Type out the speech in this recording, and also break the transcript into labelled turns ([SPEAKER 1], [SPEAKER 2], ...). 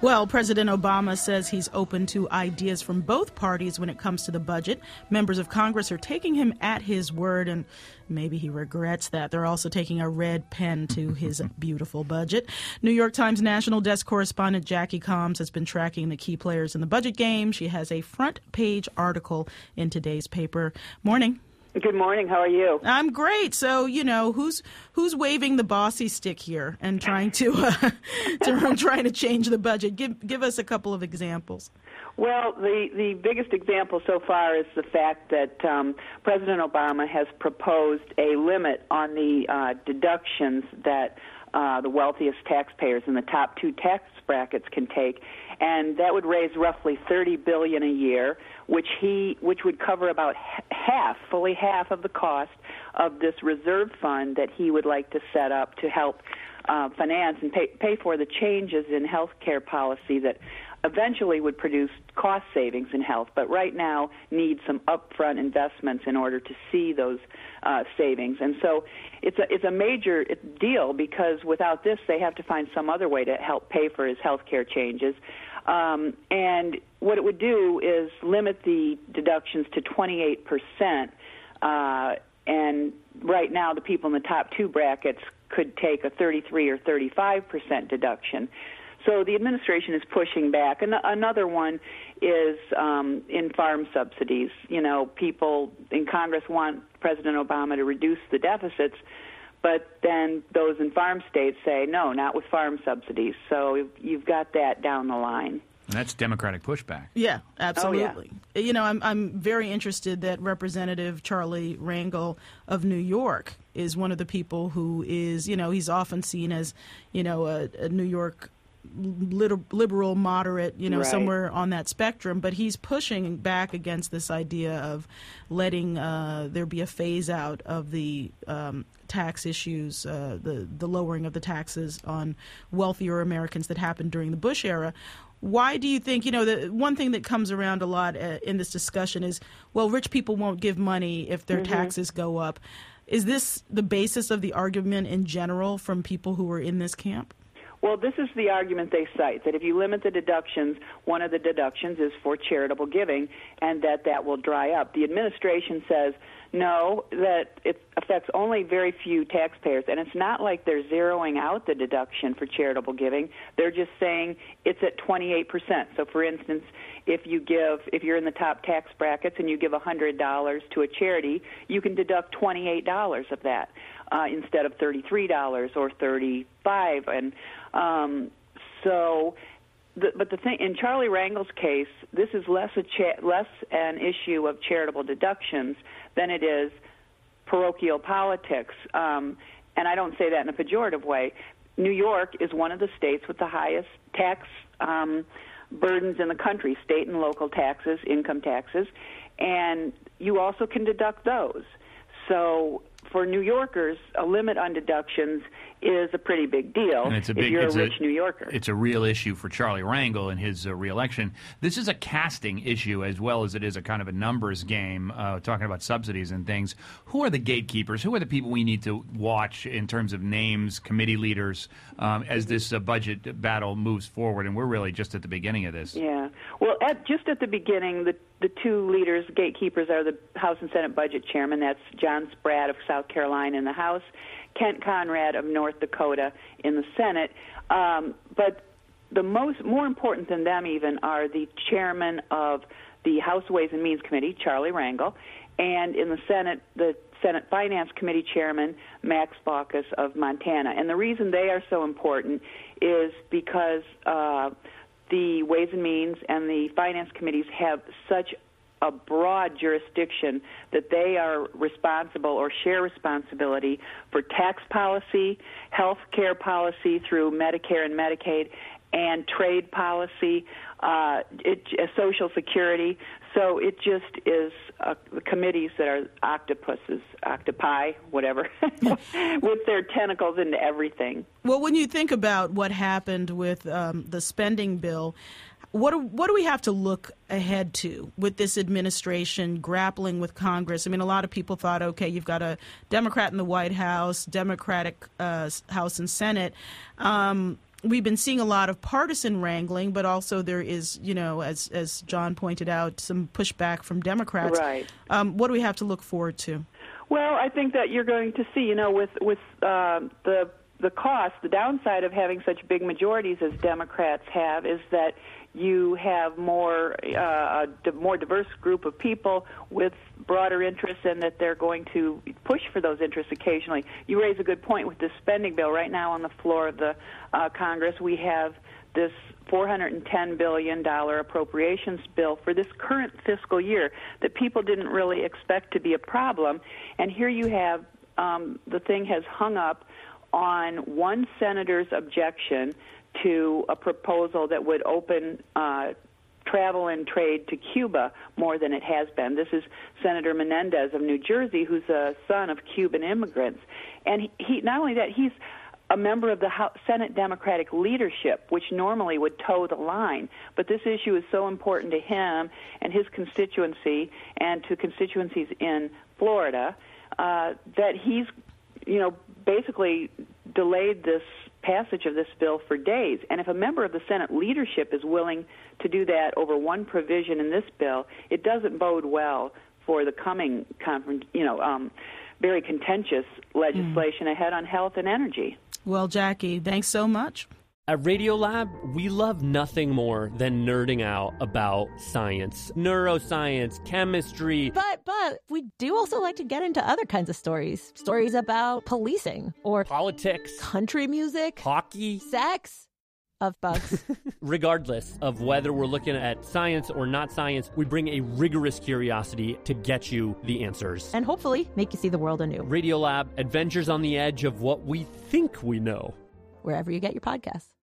[SPEAKER 1] Well, President Obama says he's open to ideas from both parties when it comes to the budget. Members of Congress are taking him at his word, and maybe he regrets that. They're also taking a red pen to his beautiful budget. New York Times national desk correspondent Jackie Combs has been tracking the key players in the budget game. She has a front-page article in today's paper. Morning.
[SPEAKER 2] Good morning. How are you?
[SPEAKER 1] I'm great. So, who's waving the bossy stick here and trying to trying to change the budget? Give us a couple of examples.
[SPEAKER 2] Well, the biggest example so far is the fact that President Obama has proposed a limit on the deductions that the wealthiest taxpayers in the top two tax brackets can take, and that would raise roughly $30 billion a year, which would cover about fully half of the cost of this reserve fund that he would like to set up to help finance and pay for the changes in health care policy that eventually would produce cost savings in health, but right now need some upfront investments in order to see those savings. And so it's a major deal, because without this, they have to find some other way to help pay for his health care changes. And what it would do is limit the deductions to 28%. And right now, the people in the top two brackets could take a 33 or 35% deduction. So the administration is pushing back. And another one is in farm subsidies. People in Congress want President Obama to reduce the deficits, but then those in farm states say, no, not with farm subsidies. So you've got that down the line.
[SPEAKER 3] And that's Democratic pushback.
[SPEAKER 2] Yeah,
[SPEAKER 1] absolutely.
[SPEAKER 2] Oh, yeah.
[SPEAKER 1] I'm very interested that Representative Charlie Rangel of New York is one of the people who is, he's often seen as, a New York liberal, moderate,
[SPEAKER 2] right,
[SPEAKER 1] somewhere on that spectrum, but he's pushing back against this idea of letting there be a phase out of the tax issues, the lowering of the taxes on wealthier Americans that happened during the Bush era. Why do you think, the one thing that comes around a lot in this discussion is, well, rich people won't give money if their taxes go up. Is this the basis of the argument in general from people who are in this camp?
[SPEAKER 2] Well, this is the argument they cite, that if you limit the deductions, one of the deductions is for charitable giving, and that will dry up. The administration says, no, that it affects only very few taxpayers, and it's not like they're zeroing out the deduction for charitable giving. They're just saying it's at 28%. So, for instance, if you're in the top tax brackets and you give $100 to a charity, you can deduct $28 of that instead of $33 or $35. And but the thing in Charlie Rangel's case, this is less an issue of charitable deductions than it is parochial politics. And I don't say that in a pejorative way. New York is one of the states with the highest tax burdens in the country, state and local taxes, income taxes, and you also can deduct those. So for New Yorkers, a limit on deductions is a pretty big deal if you're a rich New Yorker.
[SPEAKER 3] It's a real issue for Charlie Rangel in his reelection. This is a casting issue as well as it is a kind of a numbers game, talking about subsidies and things. Who are the gatekeepers? Who are the people we need to watch in terms of names, committee leaders, as this budget battle moves forward? And we're really just at the beginning of this.
[SPEAKER 2] Yeah. Well, just at the beginning, the two leaders, gatekeepers, are the House and Senate budget chairman. That's John Spratt of South Carolina in the House, Kent Conrad of North Dakota in the Senate. But the more important than them even are the chairman of the House Ways and Means Committee, Charlie Rangel, and in the Senate Finance Committee chairman, Max Baucus of Montana. And the reason they are so important is because the Ways and Means and the Finance Committees have such a broad jurisdiction that they are responsible or share responsibility for tax policy, health care policy through Medicare and Medicaid, and trade policy, Social Security. So it just is committees that are octopi, whatever, with their tentacles into everything.
[SPEAKER 1] Well, when you think about what happened with the spending bill, what do we have to look ahead to with this administration grappling with Congress? I mean, a lot of people thought, okay, you've got a Democrat in the White House, Democratic House and Senate. we've been seeing a lot of partisan wrangling, but also there is, as John pointed out, some pushback from Democrats.
[SPEAKER 2] Right.
[SPEAKER 1] What do we have to look forward to?
[SPEAKER 2] Well, I think that you're going to see, with the cost, the downside of having such big majorities as Democrats have is that you have a more diverse group of people with broader interests, and that they're going to push for those interests occasionally. You raise a good point with this spending bill. Right now on the floor of the Congress, we have this $410 billion appropriations bill for this current fiscal year that people didn't really expect to be a problem. And here you have the thing has hung up on one senator's objection to a proposal that would open travel and trade to Cuba more than it has been. This is Senator Menendez of New Jersey, who's a son of Cuban immigrants. And he not only that, he's a member of the Senate Democratic leadership, which normally would toe the line. But this issue is so important to him and his constituency and to constituencies in Florida that he's, basically delayed this passage of this bill for days. And if a member of the Senate leadership is willing to do that over one provision in this bill, it doesn't bode well for the coming very contentious legislation ahead on health and energy.
[SPEAKER 1] Well, Jackie, thanks so much.
[SPEAKER 4] At Radiolab, we love nothing more than nerding out about science, neuroscience, chemistry.
[SPEAKER 5] But we do also like to get into other kinds of stories. Stories about policing or
[SPEAKER 4] politics,
[SPEAKER 5] country music,
[SPEAKER 4] hockey,
[SPEAKER 5] sex, of bugs.
[SPEAKER 4] Regardless of whether we're looking at science or not science, we bring a rigorous curiosity to get you the answers.
[SPEAKER 5] And hopefully make you see the world anew.
[SPEAKER 4] Radiolab, adventures on the edge of what we think we know.
[SPEAKER 5] Wherever you get your podcasts.